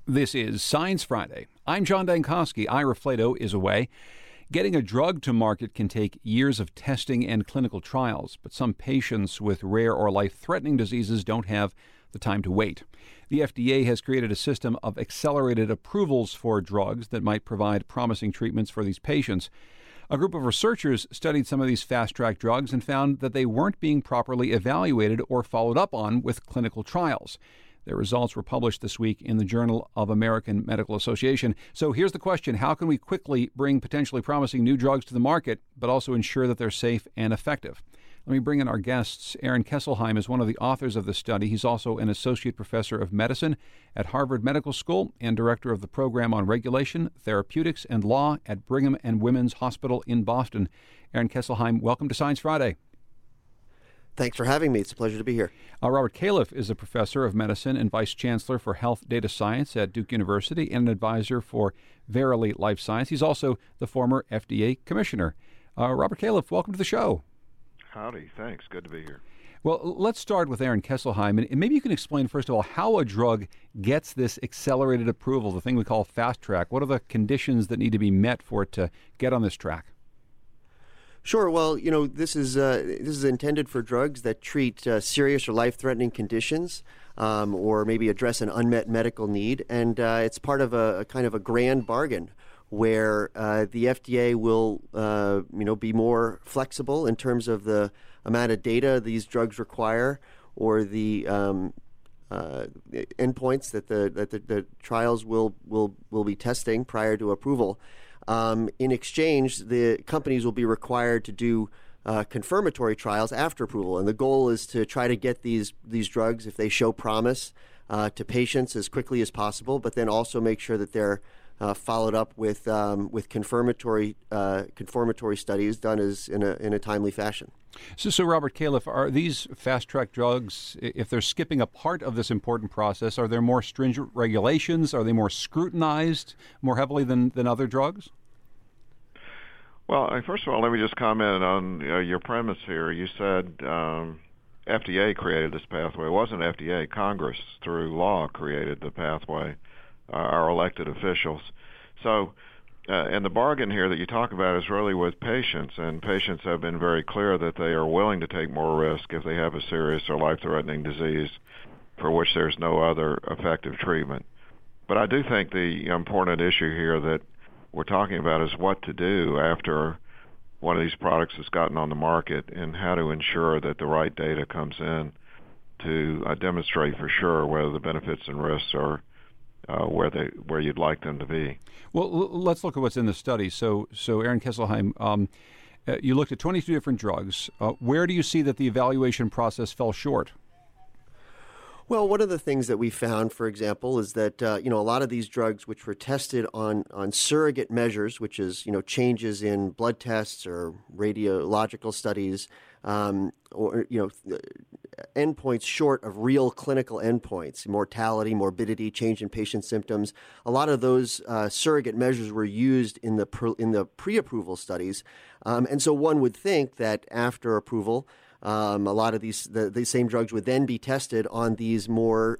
This is Science Friday. I'm John Dankosky. Ira Flato is away. Getting a drug to market can take years of testing and clinical trials, but some patients with rare or life-threatening diseases don't have the time to wait. The FDA has created a system of accelerated approvals for drugs that might provide promising treatments for these patients. A group of researchers studied some of these fast-track drugs and found that they weren't being properly evaluated or followed up on with clinical trials. Their results were published this week in the Journal of American Medical Association. So here's the question: how can we quickly bring potentially promising new drugs to the market, but also ensure that they're safe and effective? Let me bring in our guests. Aaron Kesselheim is one of the authors of the study. He's also an associate professor of medicine at Harvard Medical School and director of the program on regulation, therapeutics, and law at Brigham and Women's Hospital in Boston. Aaron Kesselheim, welcome to Science Friday. Thanks for having me. It's a pleasure to be here. Robert Califf is a professor of medicine and vice chancellor for health data science at Duke University and an advisor for Verily Life Science. He's also the former FDA commissioner. Robert Califf, welcome to the show. Howdy. Thanks. Good to be here. Well, let's start with Aaron Kesselheim. And maybe you can explain, first of all, how a drug gets this accelerated approval, the thing we call fast track. What are the conditions that need to be met for it to get on this track? Sure. Well, this is intended for drugs that treat serious or life-threatening conditions, or maybe address an unmet medical need, and it's part of a kind of a grand bargain where the FDA will, be more flexible in terms of the amount of data these drugs require, or the endpoints that the trials will be testing prior to approval. In exchange, the companies will be required to do confirmatory trials after approval, and the goal is to try to get these drugs, if they show promise, to patients as quickly as possible, but then also make sure that they're followed up with confirmatory studies done in a timely fashion. So Robert Califf, are these fast-track drugs, if they're skipping a part of this important process, are there more stringent regulations? Are they more scrutinized more heavily than other drugs? Well, first of all, let me just comment on your premise here. You said FDA created this pathway. It wasn't FDA. Congress, through law, created the pathway, our elected officials. So, and the bargain here that you talk about is really with patients, and patients have been very clear that they are willing to take more risk if they have a serious or life-threatening disease for which there's no other effective treatment. But I do think the important issue here that we're talking about is what to do after one of these products has gotten on the market, and how to ensure that the right data comes in to demonstrate for sure whether the benefits and risks are where you'd like them to be. Well, let's look at what's in the study. So Aaron Kesselheim, you looked at 22 different drugs. Where do you see that the evaluation process fell short? Well, one of the things that we found, for example, is that a lot of these drugs, which were tested on surrogate measures, which is changes in blood tests or radiological studies, or endpoints short of real clinical endpoints, mortality, morbidity, change in patient symptoms. A lot of those surrogate measures were used in the pre-approval studies, and so one would think that after approval, a lot of these same drugs would then be tested on these more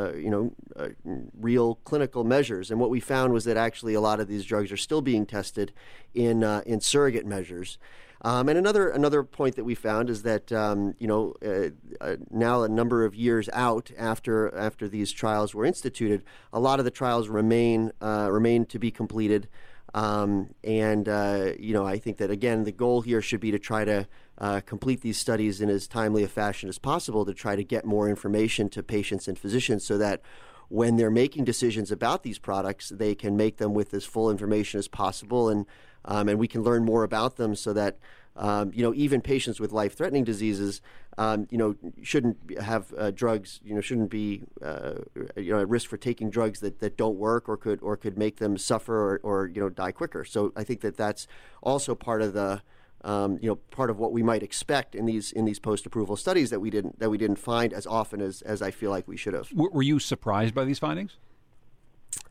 real clinical measures. And what we found was that actually a lot of these drugs are still being tested in surrogate measures. And another point that we found is that now a number of years out after these trials were instituted, a lot of the trials remain to be completed. I think that, again, the goal here should be to try to complete these studies in as timely a fashion as possible, to try to get more information to patients and physicians so that when they're making decisions about these products, they can make them with as full information as possible, and we can learn more about them so that even patients with life-threatening diseases, shouldn't have drugs, shouldn't be at risk for taking drugs that don't work or could make them suffer or die quicker. So I think that that's also part of the part of what we might expect in these post-approval studies that we didn't find as often as I feel like we should have. Were you surprised by these findings?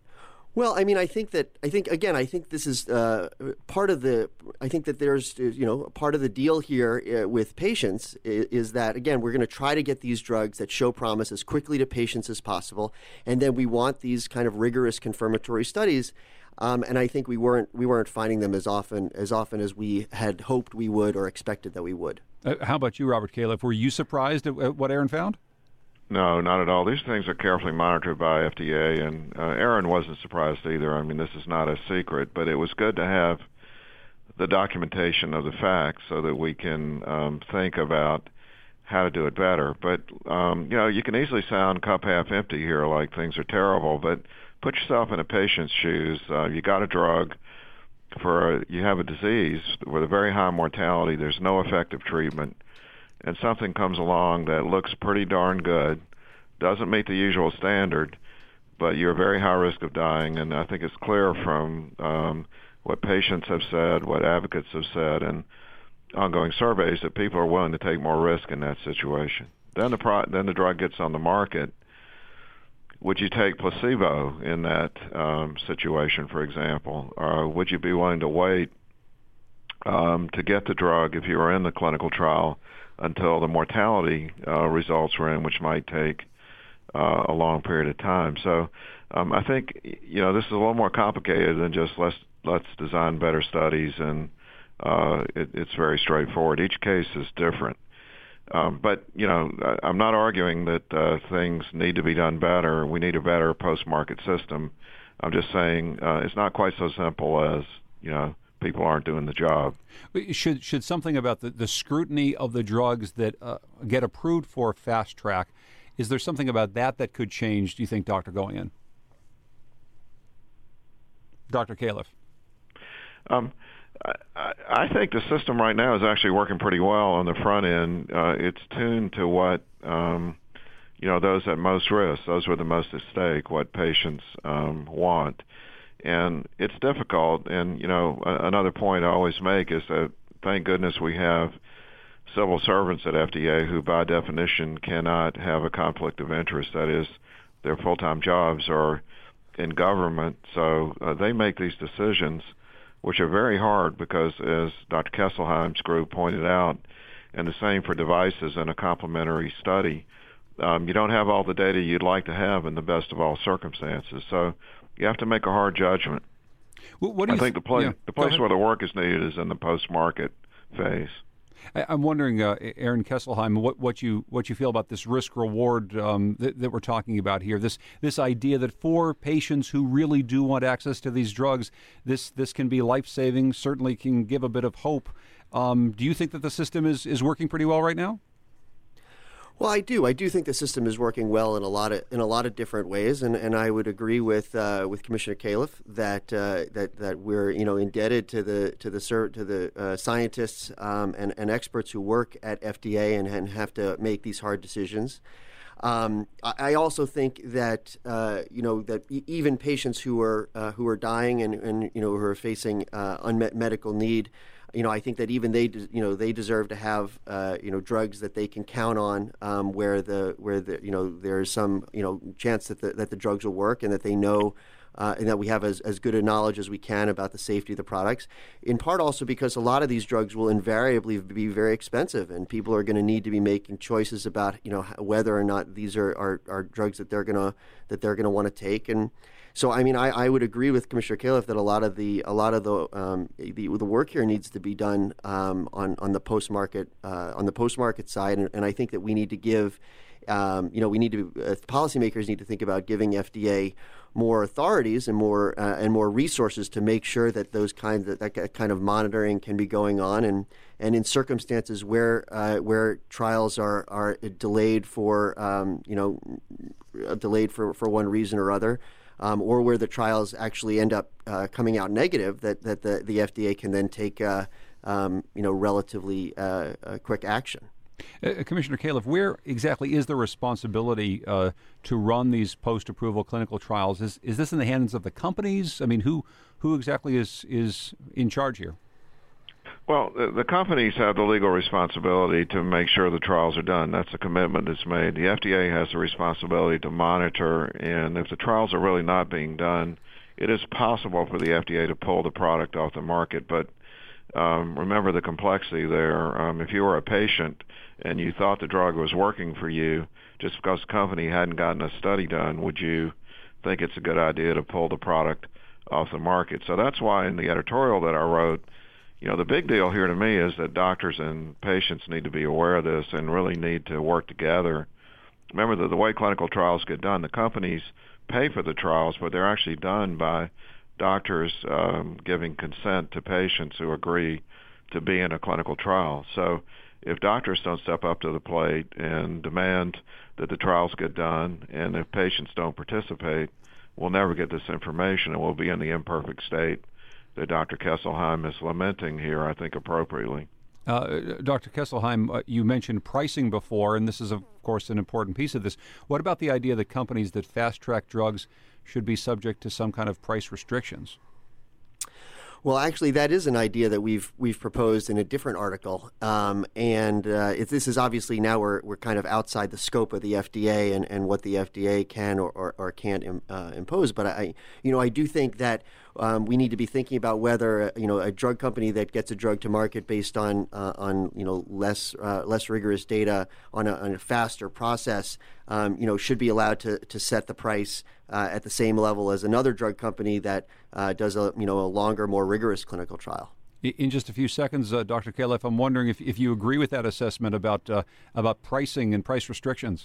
Well, I mean, I think this is part of the. I think that there's, part of the deal here with patients is that, again, we're going to try to get these drugs that show promise as quickly to patients as possible, and then we want these kind of rigorous confirmatory studies. And I think we weren't finding them as often as we had hoped we would or expected that we would. How about you, Robert Califf? Were you surprised at what Aaron found? No, not at all. These things are carefully monitored by FDA, and Aaron wasn't surprised either. I mean, this is not a secret, but it was good to have the documentation of the facts so that we can think about how to do it better. But, you can easily sound cup half empty here, like things are terrible, but put yourself in a patient's shoes. You got a drug you have a disease with a very high mortality. There's no effective treatment. And something comes along that looks pretty darn good, doesn't meet the usual standard, but you're at very high risk of dying. And I think it's clear from what patients have said, what advocates have said, and ongoing surveys that people are willing to take more risk in that situation. Then the drug gets on the market. Would you take placebo in that situation, for example? Or would you be willing to wait to get the drug if you were in the clinical trial until the mortality results were in, which might take a long period of time? So I think this is a little more complicated than just let's design better studies, and it's very straightforward. Each case is different. But I'm not arguing that things need to be done better. We need a better post-market system. I'm just saying it's not quite so simple as people aren't doing the job. Should something about the scrutiny of the drugs that get approved for fast track, is there something about that could change, do you think, Dr. Goin? Dr. Califf? I think the system right now is actually working pretty well on the front end. It's tuned to what, those at most risk, those with the most at stake, what patients want. And it's difficult. And, another point I always make is that thank goodness we have civil servants at FDA who by definition cannot have a conflict of interest. That is, their full-time jobs are in government. So they make these decisions, which are very hard because, as Dr. Kesselheim's group pointed out, and the same for devices in a complementary study, you don't have all the data you'd like to have in the best of all circumstances. So you have to make a hard judgment. I think the place where the work is needed is in the post-market phase. I'm wondering, Aaron Kesselheim, what you feel about this risk-reward that we're talking about here. This idea that for patients who really do want access to these drugs, this can be life-saving. Certainly can give a bit of hope. Do you think that the system is working pretty well right now? Well, I do. I do think the system is working well in a lot of different ways, and I would agree with Commissioner Califf that we're indebted to the scientists and experts who work at FDA and have to make these hard decisions. I also think that that even patients who are dying and who are facing unmet medical need, I think that even they deserve to have drugs that they can count on, where there is some chance that the drugs will work, and that they know and that we have as good a knowledge as we can about the safety of the products. In part also because a lot of these drugs will invariably be very expensive, and people are going to need to be making choices about whether or not these are drugs that they're going to want to take. And so, I mean, I would agree with Commissioner Califf that a lot of the work here needs to be done on the post market side, and I think that we need to give, policymakers need to think about giving FDA more authorities and more resources to make sure that that kind of monitoring can be going on, and in circumstances where trials are delayed for one reason or other. Or where the trials actually end up coming out negative, that the FDA can then take relatively quick action. Commissioner Califf, where exactly is the responsibility to run these post-approval clinical trials? Is this in the hands of the companies? I mean, who exactly is in charge here? Well, the companies have the legal responsibility to make sure the trials are done. That's a commitment that's made. The FDA has the responsibility to monitor, and if the trials are really not being done, it is possible for the FDA to pull the product off the market, but remember the complexity there. If you were a patient and you thought the drug was working for you, just because the company hadn't gotten a study done, would you think it's a good idea to pull the product off the market? So that's why in the editorial that I wrote, the big deal here to me is that doctors and patients need to be aware of this and really need to work together. Remember that the way clinical trials get done, the companies pay for the trials, but they're actually done by doctors giving consent to patients who agree to be in a clinical trial. So if doctors don't step up to the plate and demand that the trials get done, and if patients don't participate, we'll never get this information, and we'll be in the imperfect state that Dr. Kesselheim is lamenting here, I think, appropriately. Dr. Kesselheim, you mentioned pricing before, and this is, of course, an important piece of this. What about the idea that companies that fast-track drugs should be subject to some kind of price restrictions? Well, actually, that is an idea that we've proposed in a different article, this is obviously now we're kind of outside the scope of the FDA and what the FDA can or can't impose. But I do think that we need to be thinking about whether a drug company that gets a drug to market based on less rigorous data on a faster process should be allowed to set the price at the same level as another drug company that does a longer, more rigorous clinical trial. In just a few seconds, Dr. Califf, I'm wondering if you agree with that assessment about pricing and price restrictions.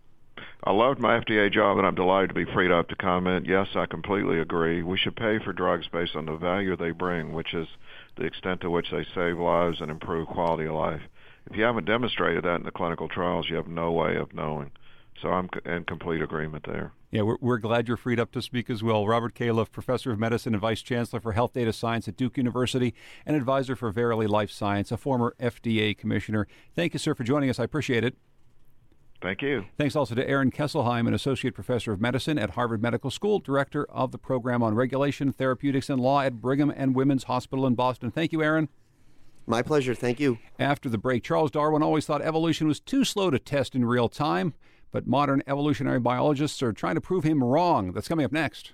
I loved my FDA job, and I'm delighted to be freed up to comment. Yes, I completely agree. We should pay for drugs based on the value they bring, which is the extent to which they save lives and improve quality of life. If you haven't demonstrated that in the clinical trials, you have no way of knowing. So I'm in complete agreement there. Yeah, we're glad you're freed up to speak as well. Robert Califf, Professor of Medicine and Vice Chancellor for Health Data Science at Duke University and advisor for Verily Life Science, a former FDA commissioner. Thank you, sir, for joining us. I appreciate it. Thank you. Thanks also to Aaron Kesselheim, an Associate Professor of Medicine at Harvard Medical School, Director of the Program on Regulation, Therapeutics, and Law at Brigham and Women's Hospital in Boston. Thank you, Aaron. My pleasure. Thank you. After the break, Charles Darwin always thought evolution was too slow to test in real time, but modern evolutionary biologists are trying to prove him wrong. That's coming up next.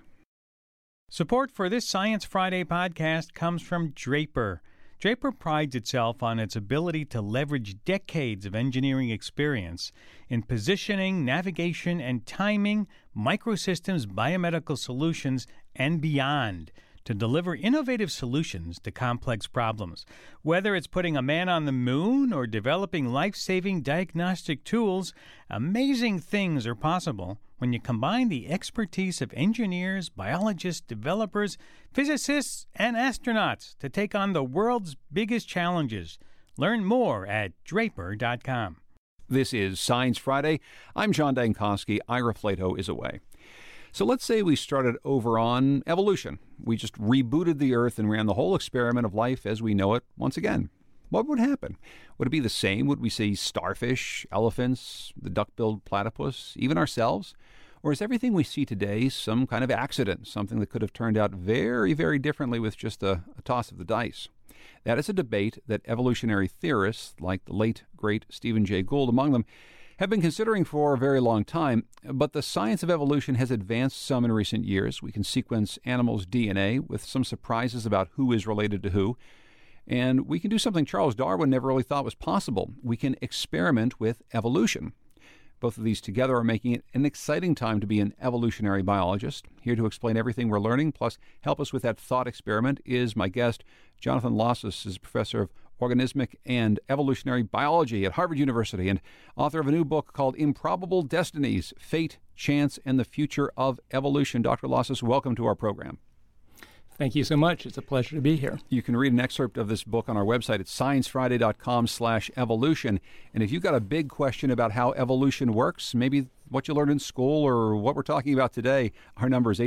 Support for this Science Friday podcast comes from Draper. Draper prides itself on its ability to leverage decades of engineering experience in positioning, navigation, and timing microsystems, biomedical solutions, and beyond to deliver innovative solutions to complex problems. Whether it's putting a man on the moon or developing life-saving diagnostic tools, amazing things are possible when you combine the expertise of engineers, biologists, developers, physicists, and astronauts to take on the world's biggest challenges. Learn more at Draper.com. This is Science Friday. I'm John Dankosky. Ira Flato is away. So let's say we started over on evolution. We just rebooted the Earth and ran the whole experiment of life as we know it once again. What would happen? Would it be the same? Would we see starfish, elephants, the duck-billed platypus, even ourselves? Or is everything we see today some kind of accident, something that could have turned out very, very differently with just a toss of the dice? That is a debate that evolutionary theorists, like the late, great Stephen Jay Gould among them, have been considering for a very long time, but the science of evolution has advanced some in recent years. We can sequence animals' DNA with some surprises about who is related to who, and we can do something Charles Darwin never really thought was possible. We can experiment with evolution. Both of these together are making it an exciting time to be an evolutionary biologist. Here to explain everything we're learning, plus help us with that thought experiment, is my guest, Jonathan Lossis, is professor of organismic and evolutionary biology at Harvard University and author of a new book called Improbable Destinies, Fate, Chance, and the Future of Evolution. Dr. Lossis, welcome to our program. Thank you so much. It's a pleasure to be here. You can read an excerpt of this book on our website at sciencefriday.com/evolution. And if you've got a big question about how evolution works, maybe what you learned in school or what we're talking about today, our number is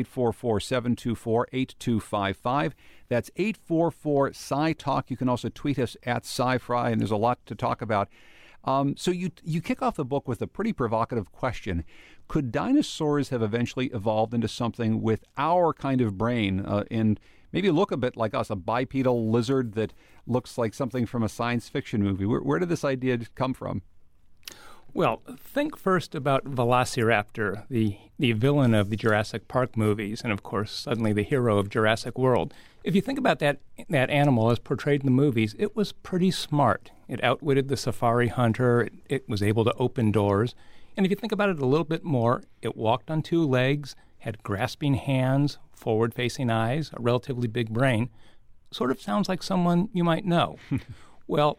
844-724-8255. That's 844-SciTalk. You can also tweet us at SciFri, and there's a lot to talk about. So you kick off the book with a pretty provocative question. Could dinosaurs have eventually evolved into something with our kind of brain and maybe look a bit like us, a bipedal lizard that looks like something from a science fiction movie? Where did this idea come from? Well, think first about Velociraptor, the villain of the Jurassic Park movies, and of course, suddenly the hero of Jurassic World. If you think about that animal as portrayed in the movies, it was pretty smart. It outwitted the safari hunter. It was able to open doors. And if you think about it a little bit more, it walked on two legs, had grasping hands, forward-facing eyes, a relatively big brain. Sort of sounds like someone you might know. Well,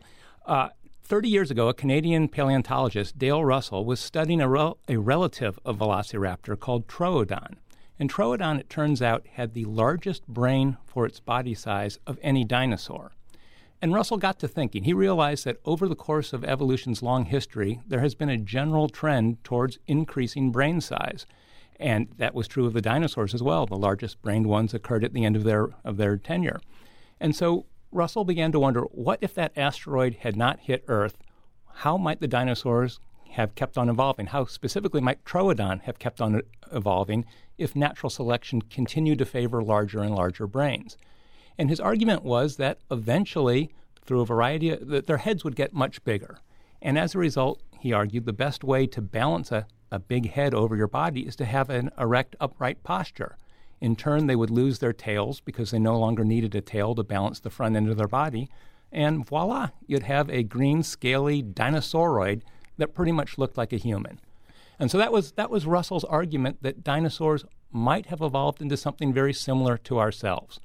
30 years ago, a Canadian paleontologist, Dale Russell, was studying a relative of Velociraptor called Troodon. And Troodon, it turns out, had the largest brain for its body size of any dinosaur. And Russell got to thinking. He realized that over the course of evolution's long history, there has been a general trend towards increasing brain size. And that was true of the dinosaurs as well. The largest brained ones occurred at the end of their tenure. And so Russell began to wonder, what if that asteroid had not hit Earth? How might the dinosaurs have kept on evolving? How specifically might Troodon have kept on evolving if natural selection continued to favor larger and larger brains? And his argument was that eventually, through a variety that their heads would get much bigger. And as a result, he argued the best way to balance a big head over your body is to have an erect, upright posture. In turn, they would lose their tails because they no longer needed a tail to balance the front end of their body. And voila, you'd have a green, scaly dinosauroid that pretty much looked like a human. And so that was Russell's argument that dinosaurs might have evolved into something very similar to ourselves.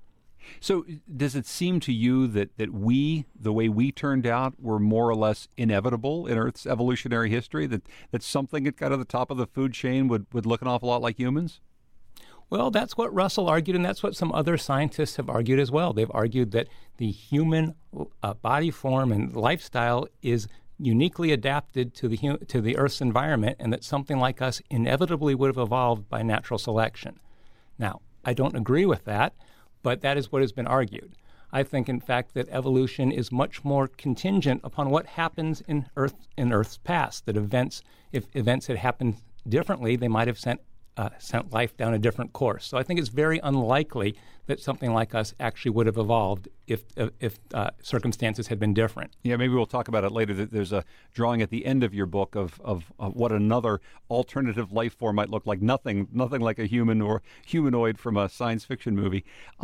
So does it seem to you that we, the way we turned out, were more or less inevitable in Earth's evolutionary history, that something at kind of the top of the food chain would look an awful lot like humans? Well, that's what Russell argued, and that's what some other scientists have argued as well. They've argued that the human body form and lifestyle is uniquely adapted to the Earth's environment, and that something like us inevitably would have evolved by natural selection. Now, I don't agree with that, but that is what has been argued. I think, in fact, that evolution is much more contingent upon what happens in Earth's past. That if events had happened differently, they might have sent life down a different course. So I think it's very unlikely that something like us actually would have evolved if circumstances had been different. Yeah, maybe we'll talk about it later. There's a drawing at the end of your book of what another alternative life form might look like. Nothing like a human or humanoid from a science fiction movie.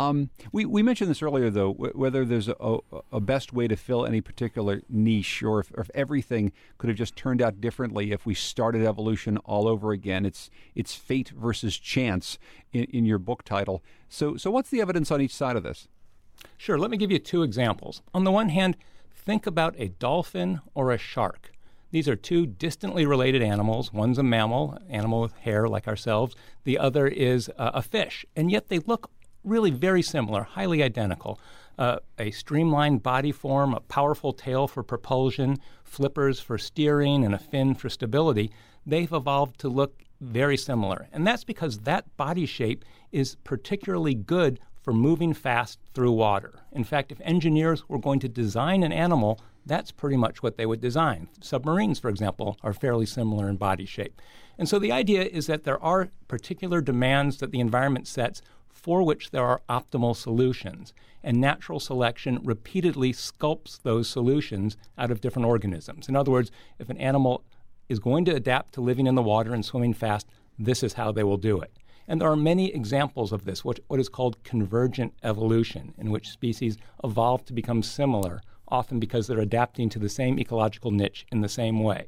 We mentioned this earlier, though, whether there's a best way to fill any particular niche, or if everything could have just turned out differently if we started evolution all over again. It's fate versus chance in your book title. So what's the evidence on each side of this? Sure. Let me give you two examples. On the one hand, think about a dolphin or a shark. These are two distantly related animals. One's a mammal, animal with hair like ourselves. The other is a fish. And yet they look really very similar, highly identical. A streamlined body form, a powerful tail for propulsion, flippers for steering, and a fin for stability. They've evolved to look very similar. And that's because that body shape is particularly good for moving fast through water. In fact, if engineers were going to design an animal, that's pretty much what they would design. Submarines, for example, are fairly similar in body shape. And so the idea is that there are particular demands that the environment sets for which there are optimal solutions. And natural selection repeatedly sculpts those solutions out of different organisms. In other words, if an animal is going to adapt to living in the water and swimming fast, this is how they will do it. And there are many examples of this, what is called convergent evolution, in which species evolve to become similar, often because they're adapting to the same ecological niche in the same way.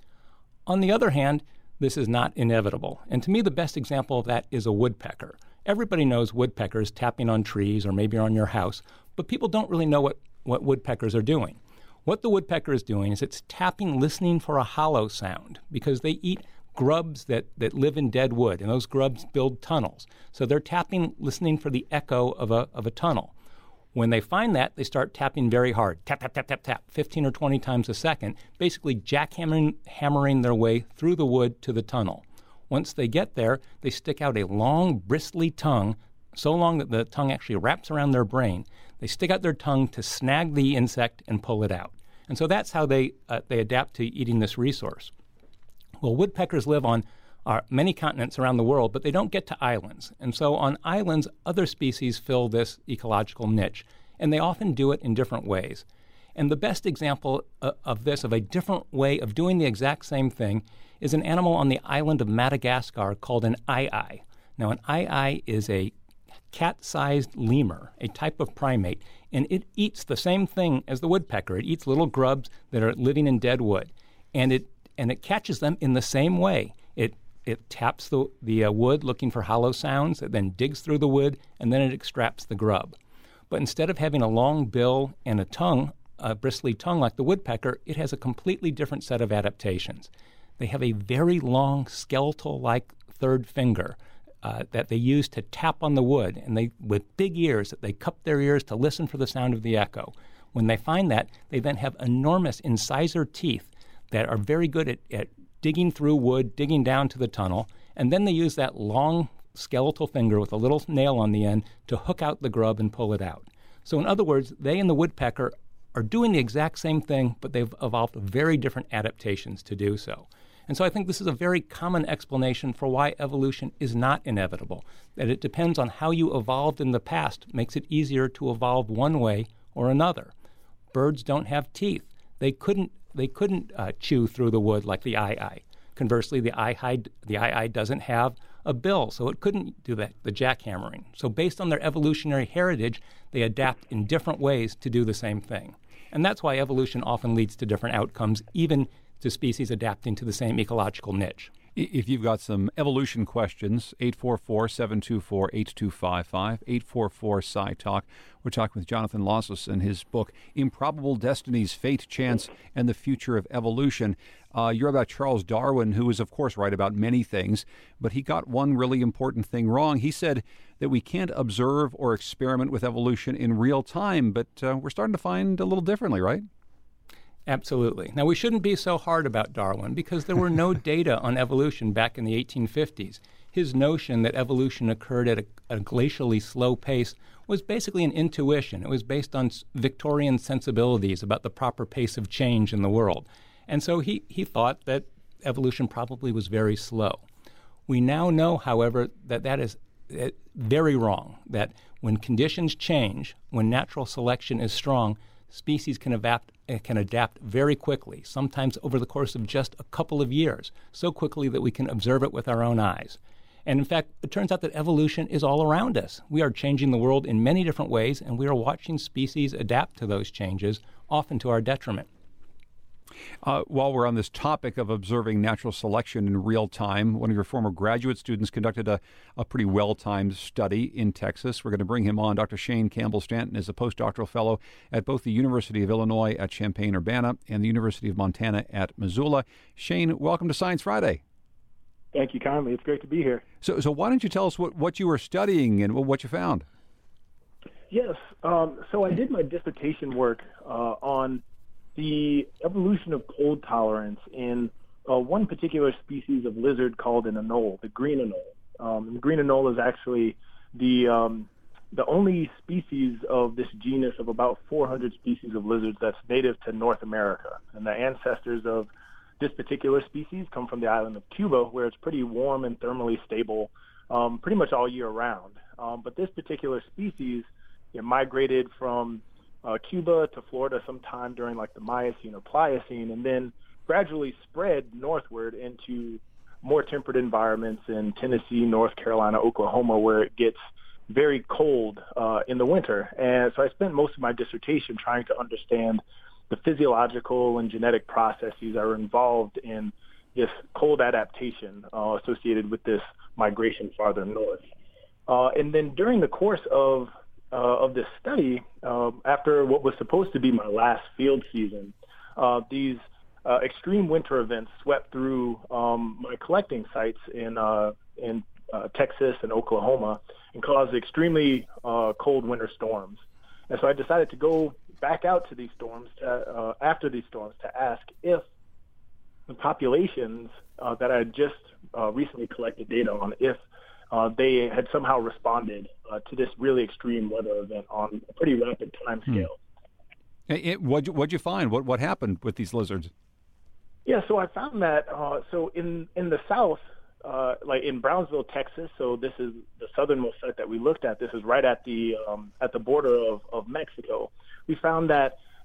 On the other hand, this is not inevitable. And to me, the best example of that is a woodpecker. Everybody knows woodpeckers tapping on trees or maybe on your house, but people don't really know what woodpeckers are doing. What the woodpecker is doing is it's tapping, listening for a hollow sound, because they eat grubs that live in dead wood, and those grubs build tunnels. So they're tapping, listening for the echo of a tunnel. When they find that, they start tapping very hard, tap, tap, tap, tap, tap, 15 or 20 times a second, basically jackhammering their way through the wood to the tunnel. Once they get there, they stick out a long, bristly tongue, so long that the tongue actually wraps around their brain. They stick out their tongue to snag the insect and pull it out. And so that's how they adapt to eating this resource. Well, woodpeckers live on many continents around the world, but they don't get to islands. And so on islands, other species fill this ecological niche, and they often do it in different ways. And the best example of this, of a different way of doing the exact same thing, is an animal on the island of Madagascar called an aye-aye. Now, an aye-aye is a cat-sized lemur, a type of primate, and it eats the same thing as the woodpecker. It eats little grubs that are living in dead wood, and it catches them in the same way. It taps the wood looking for hollow sounds, it then digs through the wood, and then it extracts the grub. But instead of having a long bill and a tongue, a bristly tongue like the woodpecker, it has a completely different set of adaptations. They have a very long skeletal-like third finger that they use to tap on the wood, and they, with big ears, they cup their ears to listen for the sound of the echo. When they find that, they then have enormous incisor teeth that are very good at digging through wood, digging down to the tunnel, and then they use that long skeletal finger with a little nail on the end to hook out the grub and pull it out. So in other words, they and the woodpecker are doing the exact same thing, but they've evolved very different adaptations to do so. And so I think this is a very common explanation for why evolution is not inevitable, that it depends on how you evolved in the past makes it easier to evolve one way or another. Birds don't have teeth. They couldn't chew through the wood like the aye-aye. Conversely, the aye-aye doesn't have a bill, so it couldn't do the jackhammering. So based on their evolutionary heritage, they adapt in different ways to do the same thing. And that's why evolution often leads to different outcomes, even to species adapting to the same ecological niche. If you've got some evolution questions, 844-724-8255, 844-SciTalk. We're talking with Jonathan Losses in his book, Improbable Destinies, Fate, Chance, and the Future of Evolution. You're about Charles Darwin, who is, of course, right about many things, but he got one really important thing wrong. He said that we can't observe or experiment with evolution in real time, but we're starting to find a little differently, right? Absolutely. Now, we shouldn't be so hard about Darwin because there were no data on evolution back in the 1850s. His notion that evolution occurred at a glacially slow pace was basically an intuition. It was based on Victorian sensibilities about the proper pace of change in the world. And so he thought that evolution probably was very slow. We now know, however, that is very wrong, that when conditions change, when natural selection is strong, species can adapt very quickly, sometimes over the course of just a couple of years, so quickly that we can observe it with our own eyes. And in fact, it turns out that evolution is all around us. We are changing the world in many different ways, and we are watching species adapt to those changes, often to our detriment. While we're on this topic of observing natural selection in real time, one of your former graduate students conducted a pretty well-timed study in Texas. We're going to bring him on. Dr. Shane Campbell-Stanton is a postdoctoral fellow at both the University of Illinois at Champaign-Urbana and the University of Montana at Missoula. Shane, welcome to Science Friday. Thank you kindly. It's great to be here. So why don't you tell us what you were studying and what you found? Yes. So I did my dissertation work on the evolution of cold tolerance in one particular species of lizard called an anole, the green anole. The green anole is actually the only species of this genus of about 400 species of lizards that's native to North America. And the ancestors of this particular species come from the island of Cuba, where it's pretty warm and thermally stable pretty much all year round. But this particular species migrated from Cuba to Florida sometime during like the Miocene or Pliocene, and then gradually spread northward into more temperate environments in Tennessee, North Carolina, Oklahoma, where it gets very cold in the winter. And so I spent most of my dissertation trying to understand the physiological and genetic processes that are involved in this cold adaptation associated with this migration farther north. And then during the course of this study, after what was supposed to be my last field season, these extreme winter events swept through my collecting sites in Texas and Oklahoma and caused extremely cold winter storms. And so I decided to go back out to these storms, after these storms, to ask if the populations that I had just recently collected data on, if they had somehow responded to this really extreme weather event on a pretty rapid time scale. What'd you find? What happened with these lizards? Yeah, so I found that so in the south, like in Brownsville, Texas. So this is the southernmost site that we looked at. This is right at the border of Mexico. We found that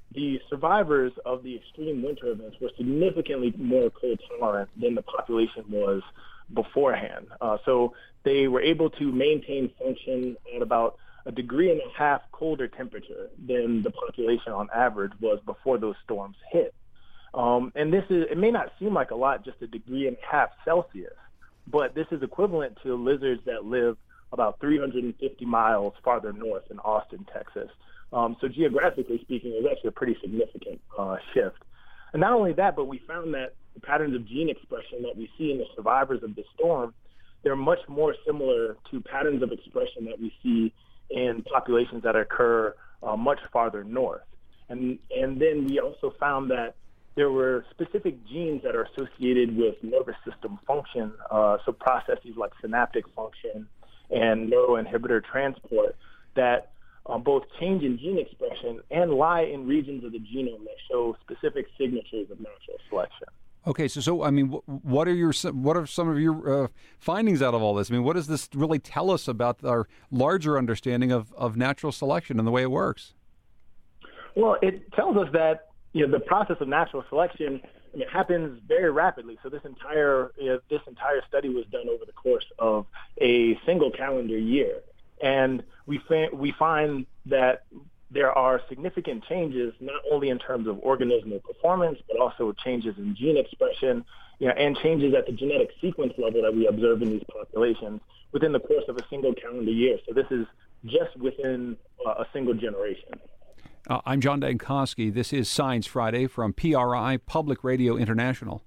the survivors of the extreme winter events were significantly more cold tolerant than the population was beforehand. So they were able to maintain function at about 1.5 degrees colder temperature than the population on average was before those storms hit. And it may not seem like a lot, just 1.5 degrees Celsius, but this is equivalent to lizards that live about 350 miles farther north in Austin, Texas. So geographically speaking, it was actually a pretty significant shift. And not only that, but we found that the patterns of gene expression that we see in the survivors of the storm, they're much more similar to patterns of expression that we see in populations that occur much farther north. And then we also found that there were specific genes that are associated with nervous system function, so processes like synaptic function and neuroinhibitor transport that both change in gene expression and lie in regions of the genome that show specific signatures of natural selection. Okay, so I mean, what are some of your findings out of all this? I mean, what does this really tell us about our larger understanding of natural selection and the way it works? Well, it tells us that the process of natural selection happens very rapidly. So this entire study was done over the course of a single calendar year, and we find that there are significant changes not only in terms of organismal performance, but also changes in gene expression, and changes at the genetic sequence level that we observe in these populations within the course of a single calendar year. So this is just within a single generation. I'm John Dankosky. This is Science Friday from PRI, Public Radio International.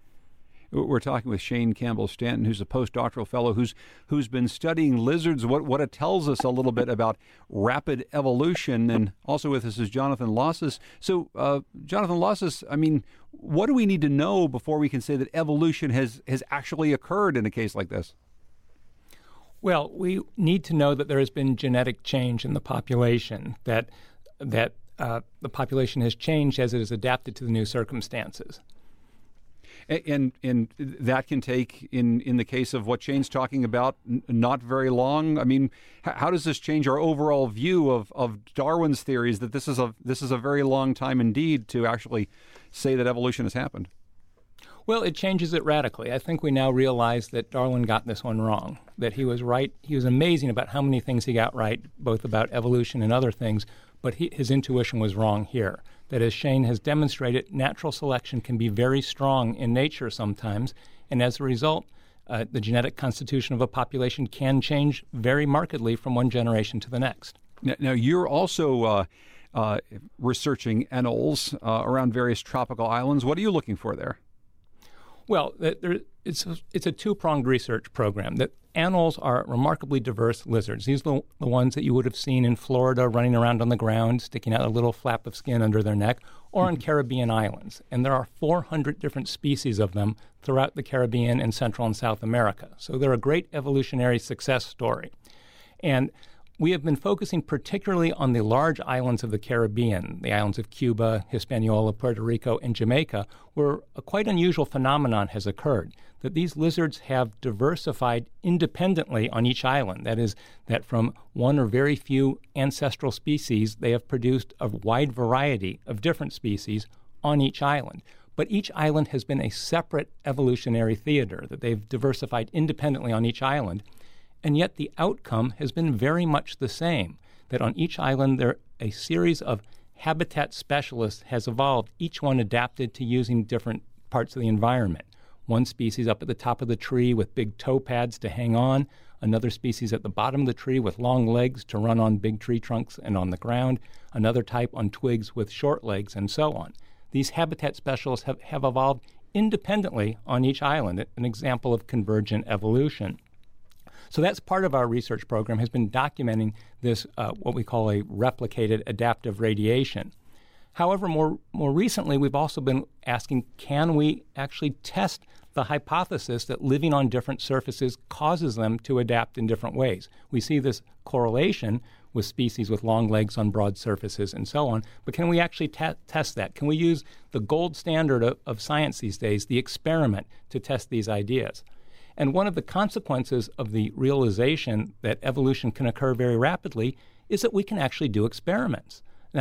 We're talking with Shane Campbell-Stanton, who's a postdoctoral fellow who's been studying lizards. What it tells us a little bit about rapid evolution, and also with us is Jonathan Losses. So, Jonathan Losses, I mean, what do we need to know before we can say that evolution has actually occurred in a case like this? Well, we need to know that there has been genetic change in the population, that the population has changed as it has adapted to the new circumstances. And that can take, in the case of what Shane's talking about, not very long. I mean, how does this change our overall view of Darwin's theories that this is a very long time indeed to actually say that evolution has happened? Well, it changes it radically. I think we now realize that Darwin got this one wrong, that he was right. He was amazing about how many things he got right, both about evolution and other things, but his intuition was wrong here. That, as Shane has demonstrated, natural selection can be very strong in nature sometimes, and as a result, the genetic constitution of a population can change very markedly from one generation to the next. Now you're also researching anoles around various tropical islands. What are you looking for there? Well, it's a two-pronged research program. That anoles are remarkably diverse lizards. These are the ones that you would have seen in Florida running around on the ground, sticking out a little flap of skin under their neck, or on Caribbean islands. And there are 400 different species of them throughout the Caribbean and Central and South America. So they're a great evolutionary success story. And we have been focusing particularly on the large islands of the Caribbean, the islands of Cuba, Hispaniola, Puerto Rico, and Jamaica, where a quite unusual phenomenon has occurred, that these lizards have diversified independently on each island. That is, that from one or very few ancestral species, they have produced a wide variety of different species on each island. But each island has been a separate evolutionary theater, that they've diversified independently on each island. And yet the outcome has been very much the same, that on each island a series of habitat specialists has evolved, each one adapted to using different parts of the environment. One species up at the top of the tree with big toe pads to hang on, another species at the bottom of the tree with long legs to run on big tree trunks and on the ground, another type on twigs with short legs, and so on. These habitat specialists have evolved independently on each island, an example of convergent evolution. So that's part of our research program, has been documenting this, what we call a replicated adaptive radiation. However, more recently, we've also been asking, can we actually test the hypothesis that living on different surfaces causes them to adapt in different ways? We see this correlation with species with long legs on broad surfaces and so on, but can we actually test that? Can we use the gold standard of science these days, the experiment, to test these ideas? And one of the consequences of the realization that evolution can occur very rapidly is that we can actually do experiments. Now,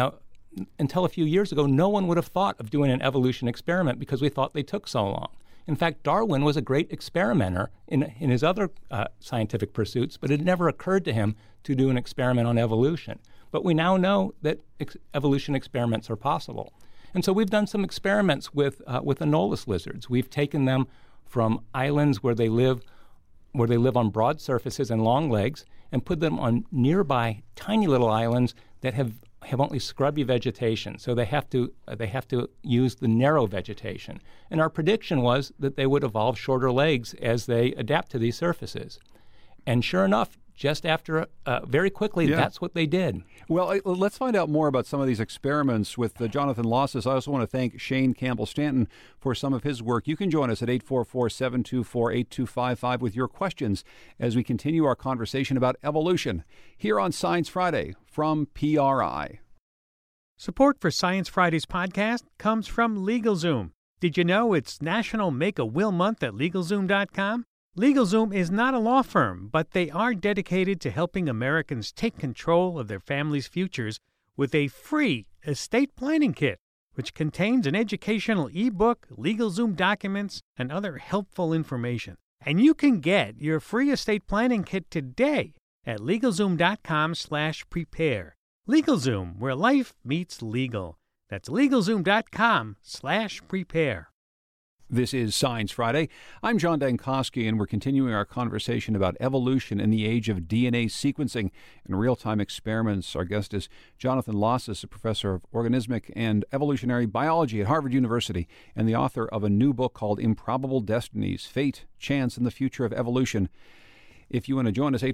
until a few years ago, no one would have thought of doing an evolution experiment because we thought they took so long. In fact, Darwin was a great experimenter in his other scientific pursuits, but it never occurred to him to do an experiment on evolution. But we now know that evolution experiments are possible. And so we've done some experiments with anolis lizards. We've taken them from islands where they live on broad surfaces and long legs, and put them on nearby tiny little islands that have only scrubby vegetation. So they have to use the narrow vegetation. And our prediction was that they would evolve shorter legs as they adapt to these surfaces. And sure enough, just after very quickly, that's what they did. Well, let's find out more about some of these experiments with Jonathan Losses. I also want to thank Shane Campbell-Stanton for some of his work. You can join us at 844-724-8255 with your questions as we continue our conversation about evolution here on Science Friday from PRI. Support for Science Friday's podcast comes from LegalZoom. Did you know it's National Make-A-Will Month at LegalZoom.com? LegalZoom is not a law firm, but they are dedicated to helping Americans take control of their family's futures with a free estate planning kit, which contains an educational ebook, LegalZoom documents, and other helpful information. And you can get your free estate planning kit today at LegalZoom.com/prepare. LegalZoom, where life meets legal. That's LegalZoom.com/prepare. This is Science Friday. I'm John Dankosky, and we're continuing our conversation about evolution in the age of DNA sequencing and real-time experiments. Our guest is Jonathan Losses, a professor of organismic and evolutionary biology at Harvard University and the author of a new book called Improbable Destinies, Fate, Chance, and the Future of Evolution. If you want to join us,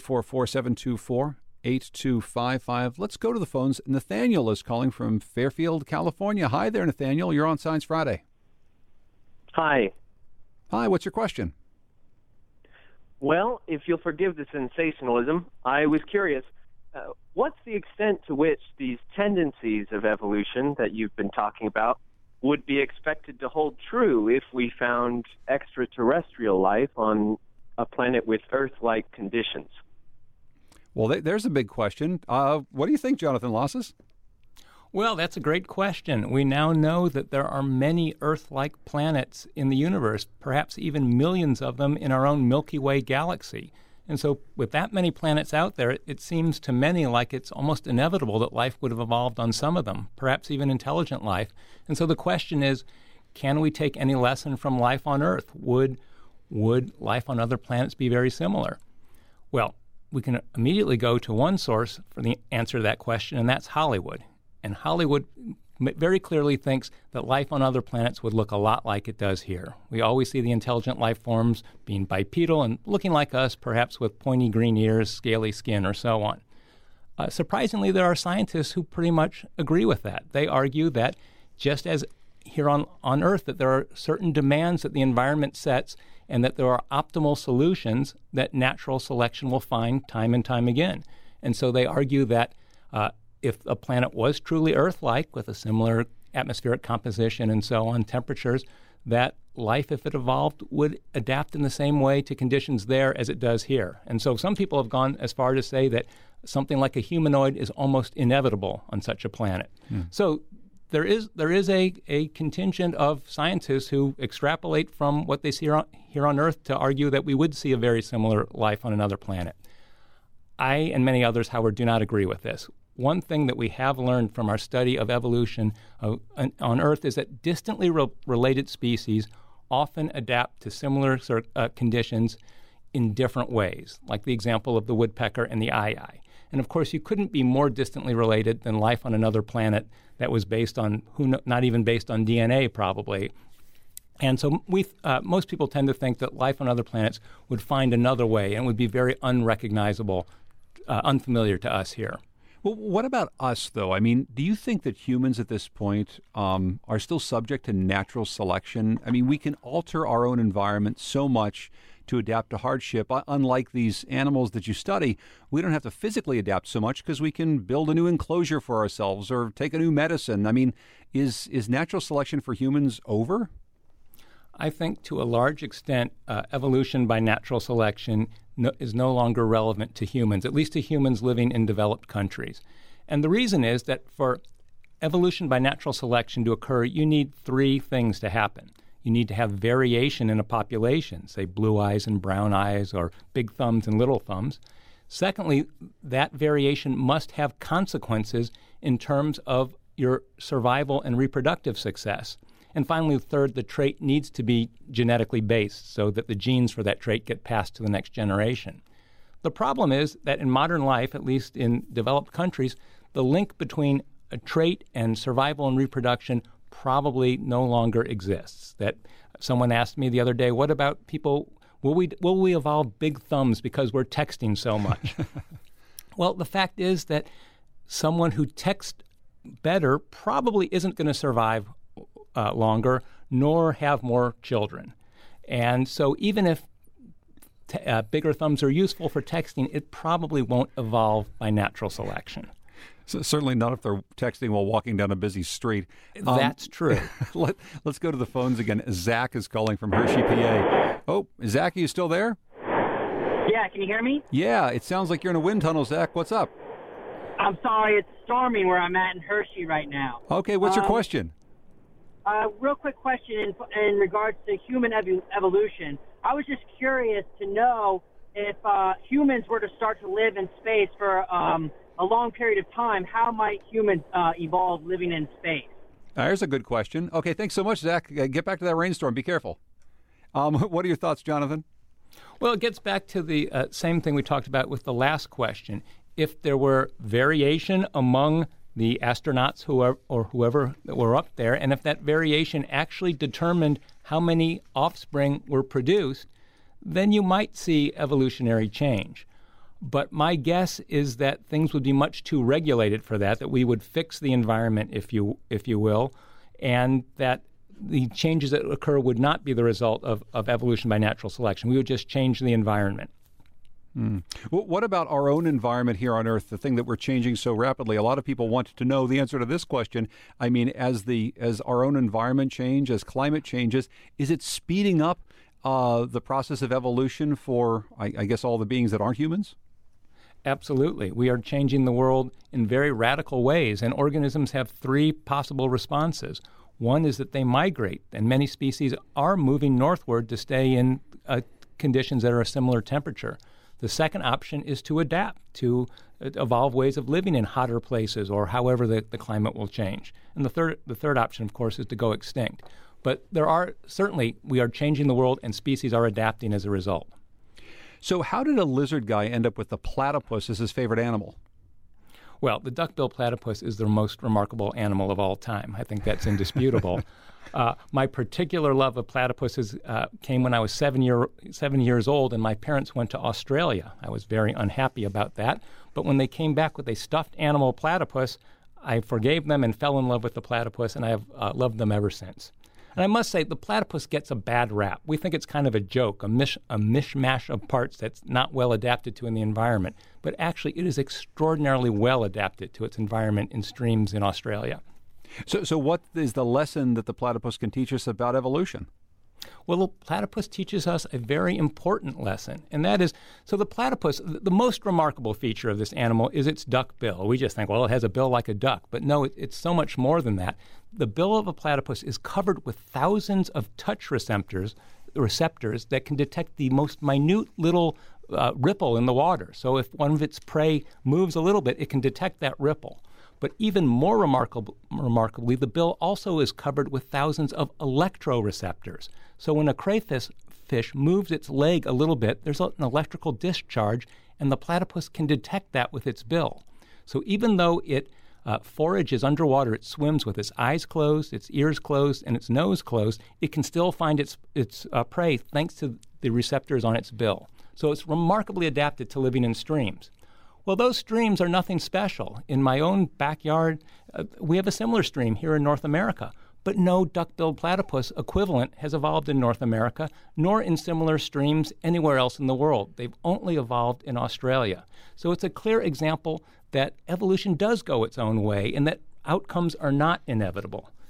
844-724-8255. Let's go to the phones. Nathaniel is calling from Fairfield, California. Hi there, Nathaniel. You're on Science Friday. Hi. Hi, what's your question? Well, if you'll forgive the sensationalism, I was curious, what's the extent to which these tendencies of evolution that you've been talking about would be expected to hold true if we found extraterrestrial life on a planet with Earth-like conditions? Well, there's a big question. What do you think, Jonathan Losses? Well, that's a great question. We now know that there are many Earth-like planets in the universe, perhaps even millions of them in our own Milky Way galaxy. And so with that many planets out there, it seems to many like it's almost inevitable that life would have evolved on some of them, perhaps even intelligent life. And so the question is, can we take any lesson from life on Earth? Would life on other planets be very similar? Well, we can immediately go to one source for the answer to that question, and that's Hollywood. And Hollywood very clearly thinks that life on other planets would look a lot like it does here. We always see the intelligent life forms being bipedal and looking like us, perhaps with pointy green ears, scaly skin, or so on. Surprisingly, there are scientists who pretty much agree with that. They argue that just as here on Earth, that there are certain demands that the environment sets and that there are optimal solutions that natural selection will find time and time again. And so they argue that if a planet was truly Earth-like with a similar atmospheric composition and so on, temperatures, that life, if it evolved, would adapt in the same way to conditions there as it does here. And so some people have gone as far to say that something like a humanoid is almost inevitable on such a planet. So there is a contingent of scientists who extrapolate from what they see here on Earth to argue that we would see a very similar life on another planet. I and many others, however, do not agree with this. One thing that we have learned from our study of evolution on Earth is that distantly related species often adapt to similar conditions in different ways, like the example of the woodpecker and the aye-aye. And of course, you couldn't be more distantly related than life on another planet that was based on, not even based on DNA, probably. And so most people tend to think that life on other planets would find another way and would be very unrecognizable, unfamiliar to us here. Well, what about us, though? I mean, do you think that humans at this point are still subject to natural selection? I mean, we can alter our own environment so much to adapt to hardship. Unlike these animals that you study, we don't have to physically adapt so much because we can build a new enclosure for ourselves or take a new medicine. I mean, is natural selection for humans over? I think to a large extent, evolution by natural selection is no longer relevant to humans, at least to humans living in developed countries. And the reason is that for evolution by natural selection to occur, you need three things to happen. You need to have variation in a population, say blue eyes and brown eyes or big thumbs and little thumbs. Secondly, that variation must have consequences in terms of your survival and reproductive success. And finally, third, the trait needs to be genetically based so that the genes for that trait get passed to the next generation. The problem is that in modern life, at least in developed countries, the link between a trait and survival and reproduction probably no longer exists. That someone asked me the other day, what about people, will we evolve big thumbs because we're texting so much? Well, the fact is that someone who texts better probably isn't going to survive longer, nor have more children. And so even if bigger thumbs are useful for texting, it probably won't evolve by natural selection. So certainly not if they're texting while walking down a busy street. That's true. Let's go to the phones again. Zach is calling from Hershey, PA. Oh, Zach, are you still there? Yeah, can you hear me? Yeah, it sounds like you're in a wind tunnel, Zach. What's up? I'm sorry, it's storming where I'm at in Hershey right now. Okay, what's your question? Real quick question in regards to human evolution. I was just curious to know if humans were to start to live in space for a long period of time, how might humans evolve living in space? There's a good question. Okay, thanks so much, Zach. Get back to that rainstorm. Be careful. What are your thoughts, Jonathan? Well, it gets back to the same thing we talked about with the last question. If there were variation among the astronauts whoever that were up there, and if that variation actually determined how many offspring were produced, then you might see evolutionary change. But my guess is that things would be much too regulated for that we would fix the environment, if you will, and that the changes that occur would not be the result of evolution by natural selection. We would just change the environment. Well, what about our own environment here on Earth, the thing that we're changing so rapidly? A lot of people want to know the answer to this question. I mean, as our own environment changes, as climate changes, is it speeding up the process of evolution for, I guess, all the beings that aren't humans? Absolutely. We are changing the world in very radical ways, and organisms have three possible responses. One is that they migrate, and many species are moving northward to stay in conditions that are a similar temperature. The second option is to adapt, to evolve ways of living in hotter places or however the climate will change. And the third option, of course, is to go extinct. But we are changing the world, and species are adapting as a result. So how did a lizard guy end up with the platypus as his favorite animal? Well, the duck-billed platypus is the most remarkable animal of all time. I think that's indisputable. My particular love of platypuses came when I was 7 years old, and my parents went to Australia. I was very unhappy about that. But when they came back with a stuffed animal platypus, I forgave them and fell in love with the platypus, and I have loved them ever since. And I must say, the platypus gets a bad rap. We think it's kind of a joke, a mishmash of parts that's not well adapted to in the environment. But actually, it is extraordinarily well adapted to its environment in streams in Australia. So what is the lesson that the platypus can teach us about evolution? Well, the platypus teaches us a very important lesson, and that is, so the platypus, the most remarkable feature of this animal is its duck bill. We just think, well, it has a bill like a duck, but no, it's so much more than that. The bill of a platypus is covered with thousands of touch receptors that can detect the most minute little ripple in the water. So if one of its prey moves a little bit, it can detect that ripple. But even more remarkably, the bill also is covered with thousands of electroreceptors. So when a crayfish moves its leg a little bit, there's an electrical discharge, and the platypus can detect that with its bill. So even though it forages underwater, it swims with its eyes closed, its ears closed, and its nose closed, it can still find its prey thanks to the receptors on its bill. So it's remarkably adapted to living in streams. Well, those streams are nothing special. In my own backyard, we have a similar stream here in North America, but no duck-billed platypus equivalent has evolved in North America, nor in similar streams anywhere else in the world. They've only evolved in Australia. So it's a clear example that evolution does go its own way and that outcomes are not inevitable.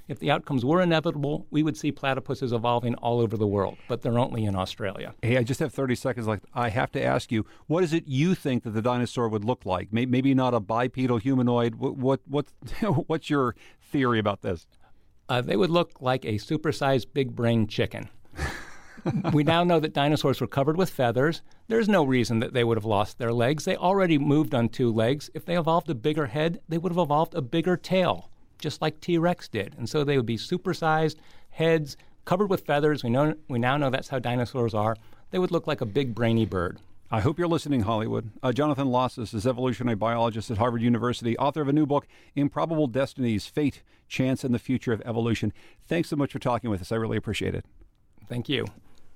If the outcomes were inevitable, we would see platypuses evolving all over the world, but they're only in Australia. Hey, I just have 30 seconds left. I have to ask you, what is it you think that the dinosaur would look like? Maybe not a bipedal humanoid. What's your theory about this? They would look like a supersized big-brain chicken. We now know that dinosaurs were covered with feathers. There's no reason that they would have lost their legs. They already moved on 2 legs. If they evolved a bigger head, they would have evolved a bigger tail, just like T-Rex did. And so they would be supersized heads covered with feathers. We now know that's how dinosaurs are. They would look like a big brainy bird. I hope you're listening, Hollywood. Jonathan Losses is evolutionary biologist at Harvard University, author of a new book, Improbable Destinies, Fate, Chance, and the Future of Evolution. Thanks so much for talking with us. I really appreciate it. Thank you.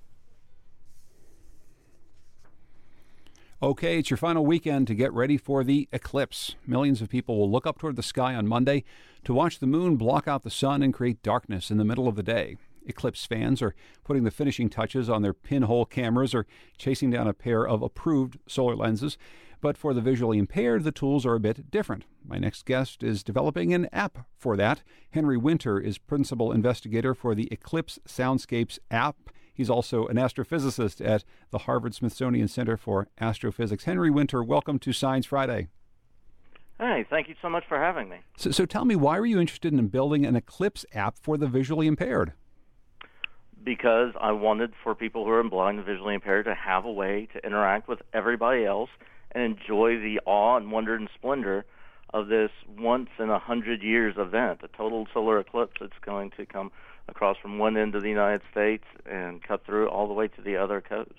Okay, it's your final weekend to get ready for the eclipse. Millions of people will look up toward the sky on Monday to watch the moon block out the sun and create darkness in the middle of the day. Eclipse fans are putting the finishing touches on their pinhole cameras or chasing down a pair of approved solar lenses. But for the visually impaired, the tools are a bit different. My next guest is developing an app for that. Henry Winter is principal investigator for the Eclipse Soundscapes app. He's also an astrophysicist at the Harvard-Smithsonian Center for Astrophysics. Henry Winter, welcome to Science Friday. Hey, thank you so much for having me. So tell me, why were you interested in building an eclipse app for the visually impaired? Because I wanted for people who are blind and visually impaired to have a way to interact with everybody else and enjoy the awe and wonder and splendor of this once-in-100 years event, a total solar eclipse that's going to come across from one end of the United States and cut through all the way to the other coast.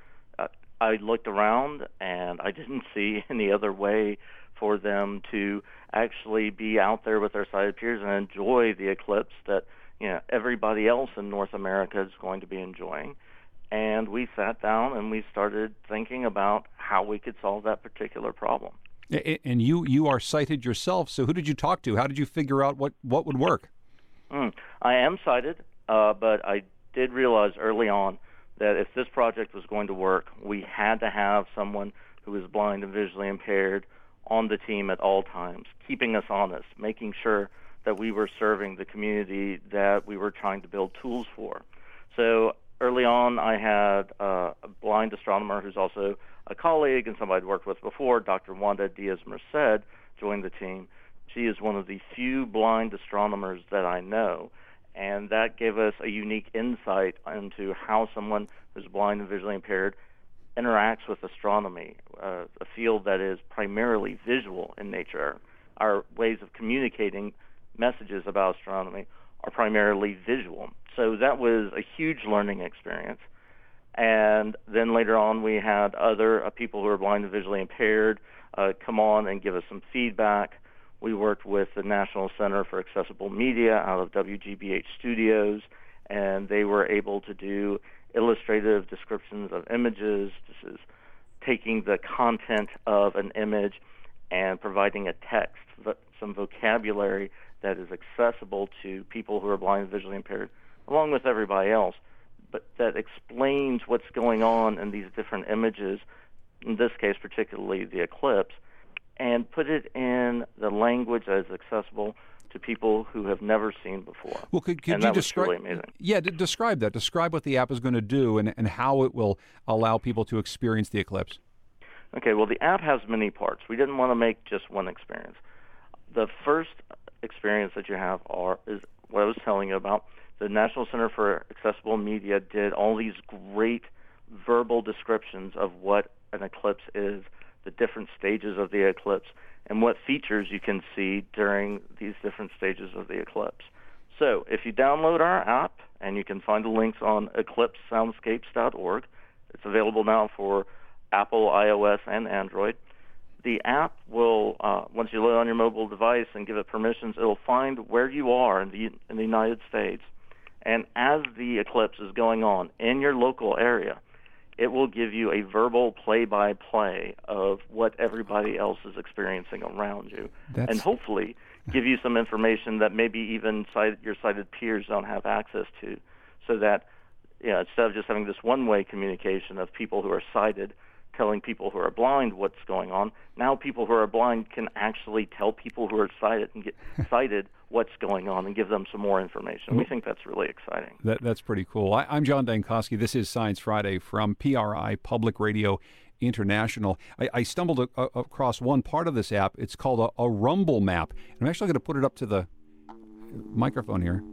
I looked around and I didn't see any other way for them to actually be out there with their sighted peers and enjoy the eclipse that everybody else in North America is going to be enjoying. And we sat down and we started thinking about how we could solve that particular problem. And you are sighted yourself, so who did you talk to? How did you figure out what would work? I am sighted, but I did realize early on that if this project was going to work, we had to have someone who was blind and visually impaired on the team at all times, keeping us honest, making sure that we were serving the community that we were trying to build tools for. So early on, I had a blind astronomer who's also a colleague and somebody I'd worked with before, Dr. Wanda Diaz-Merced, joined the team. She is one of the few blind astronomers that I know, and that gave us a unique insight into how someone who's blind and visually impaired interacts with astronomy, a field that is primarily visual in nature. Our ways of communicating messages about astronomy are primarily visual. So that was a huge learning experience. And then later on, we had other people who are blind and visually impaired come on and give us some feedback. We worked with the National Center for Accessible Media out of WGBH Studios, and they were able to do illustrative descriptions of images. This is taking the content of an image and providing a text, some vocabulary that is accessible to people who are blind and visually impaired, along with everybody else, but that explains what's going on in these different images, in this case particularly the eclipse, and put it in the language that is accessible to people who have never seen before. Well, could you describe? Really amazing. Yeah, describe that. Describe what the app is going to do and how it will allow people to experience the eclipse. Okay, well, the app has many parts. We didn't want to make just one experience. The first experience that you have is what I was telling you about. The National Center for Accessible Media did all these great verbal descriptions of what an eclipse is, the different stages of the eclipse, and what features you can see during these different stages of the eclipse. So if you download our app, and you can find the links on eclipsesoundscapes.org, it's available now for Apple, iOS, and Android. The app will, once you load on your mobile device and give it permissions, it'll find where you are in the United States. And as the eclipse is going on in your local area, it will give you a verbal play-by-play of what everybody else is experiencing around you, and hopefully give you some information that maybe even your sighted peers don't have access to, so that instead of just having this one-way communication of people who are sighted telling people who are blind what's going on. Now people who are blind can actually tell people who are sighted and get sighted what's going on and give them some more information. We think that's really exciting. That's pretty cool. I'm John Dankosky. This is Science Friday from PRI, Public Radio International. I stumbled across one part of this app. It's called a Rumble Map. I'm actually going to put it up to the microphone here.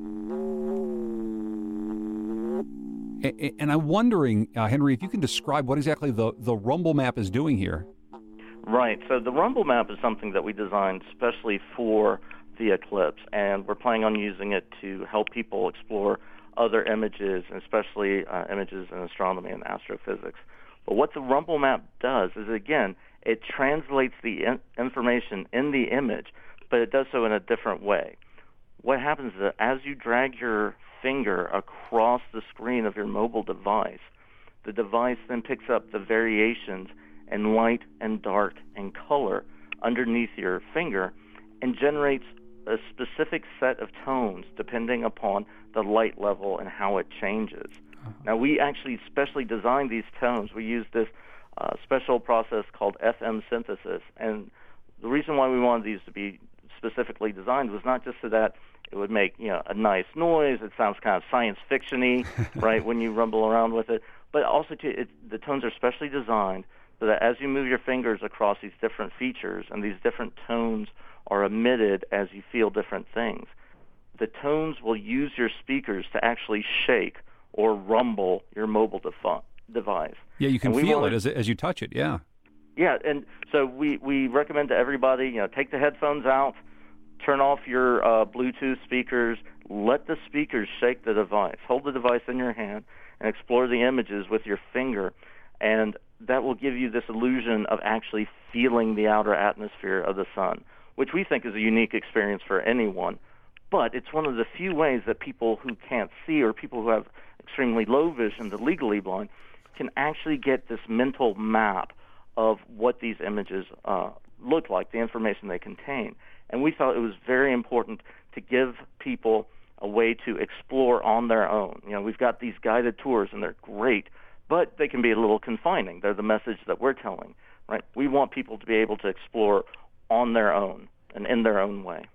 And I'm wondering, Henry, if you can describe what exactly the Rumble Map is doing here. Right. So the Rumble Map is something that we designed especially for the eclipse, and we're planning on using it to help people explore other images, especially images in astronomy and astrophysics. But what the Rumble Map does is, again, it translates the information in the image, but it does so in a different way. What happens is that as you drag your finger across the screen of your mobile device, the device then picks up the variations in light and dark and color underneath your finger and generates a specific set of tones depending upon the light level and how it changes. Now, we actually specially designed these tones. We used this special process called FM synthesis, and the reason why we wanted these to be specifically designed was not just so that it would make a nice noise. It sounds kind of science fiction-y, right, when you rumble around with it. But also, the tones are specially designed so that as you move your fingers across these different features and these different tones are emitted as you feel different things, the tones will use your speakers to actually shake or rumble your mobile device. Yeah, you can feel it as you touch it, yeah. Yeah, and so we recommend to everybody, take the headphones out, turn off your Bluetooth speakers, let the speakers shake the device. Hold the device in your hand and explore the images with your finger, and that will give you this illusion of actually feeling the outer atmosphere of the sun, which we think is a unique experience for anyone. But it's one of the few ways that people who can't see or people who have extremely low vision, the legally blind, can actually get this mental map of what these images look like, the information they contain. And we thought it was very important to give people a way to explore on their own. We've got these guided tours, and they're great, but they can be a little confining. They're the message that we're telling, right? We want people to be able to explore on their own and in their own way.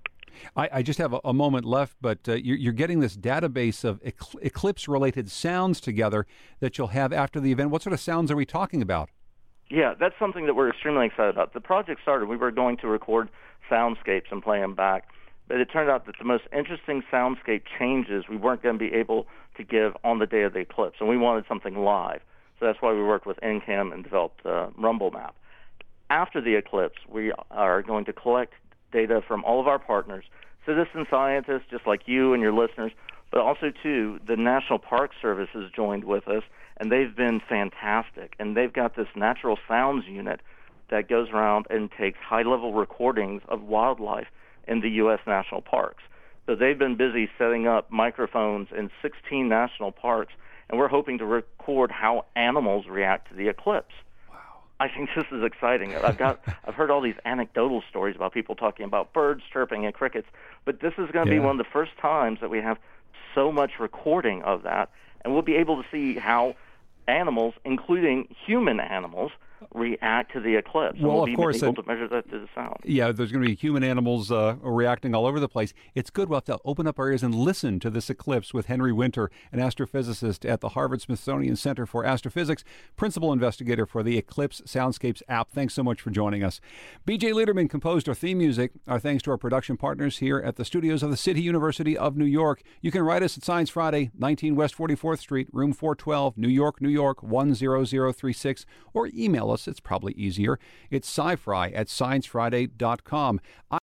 I just have a moment left, but you're getting this database of eclipse-related sounds together that you'll have after the event. What sort of sounds are we talking about? Yeah, that's something that we're extremely excited about. The project started, we were going to record soundscapes and play them back, but it turned out that the most interesting soundscape changes we weren't going to be able to give on the day of the eclipse, and we wanted something live. So that's why we worked with NCAM and developed Rumble Map. After the eclipse, we are going to collect data from all of our partners, citizen scientists just like you and your listeners, but also, too, the National Park Service has joined with us, and they've been fantastic. And they've got this natural sounds unit that goes around and takes high-level recordings of wildlife in the U.S. national parks. So they've been busy setting up microphones in 16 national parks, and we're hoping to record how animals react to the eclipse. I think this is exciting. I've heard all these anecdotal stories about people talking about birds chirping and crickets, but this is going to be one of the first times that we have so much recording of that, and we'll be able to see how animals, including human animals, react to the eclipse. Well, we'll of course, be able to measure that through the sound. Yeah, there's going to be human animals reacting all over the place. It's good. We'll have to open up our ears and listen to this eclipse with Henry Winter, an astrophysicist at the Harvard-Smithsonian Center for Astrophysics, principal investigator for the Eclipse Soundscapes app. Thanks so much for joining us. B.J. Liederman composed our theme music. Our thanks to our production partners here at the studios of the City University of New York. You can write us at Science Friday, 19 West 44th Street, room 412, New York, New York, 10036, or email us. It's probably easier. It's sci-fi@sciencefriday.com.